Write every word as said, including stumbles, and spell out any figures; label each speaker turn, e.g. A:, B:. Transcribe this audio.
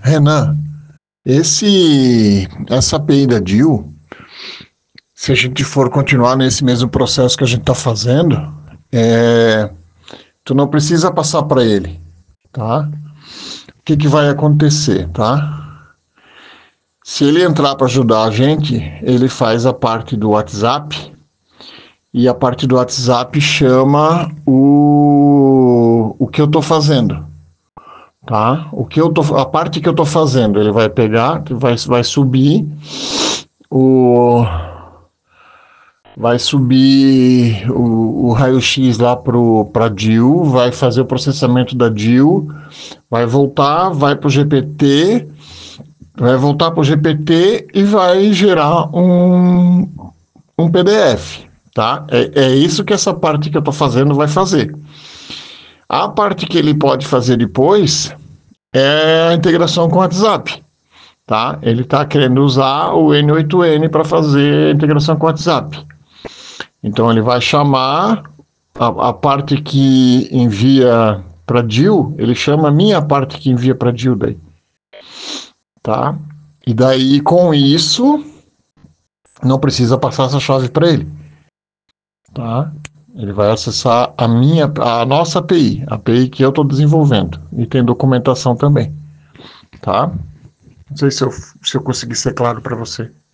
A: Renan, esse, essa A P I da D I U, se a gente for continuar nesse mesmo processo que a gente está fazendo, é, tu não precisa passar para ele, tá? O que, que vai acontecer, tá? Se ele entrar para ajudar a gente, ele faz a parte do WhatsApp e a parte do WhatsApp chama o, o que eu estou fazendo, tá? O que eu tô, a parte que eu estou fazendo, ele vai pegar, vai, vai subir o vai subir o, o raio-x lá para a D I U, vai fazer o processamento da D I U, vai voltar, vai para o G P T, vai voltar para o G P T e vai gerar um, um P D F, tá? É, é isso que essa parte que eu estou fazendo vai fazer. A parte que ele pode fazer depois é a integração com o WhatsApp, tá? Ele está querendo usar o N oito N para fazer a integração com o WhatsApp. Então ele vai chamar a, a parte que envia para D I U, ele chama a minha parte que envia para D I U daí, tá? E daí com isso não precisa passar essa chave para ele, tá? Ele vai acessar a minha, a nossa A P I, a API que eu estou desenvolvendo e tem documentação também, tá? Não sei se eu, se eu consegui ser claro para você.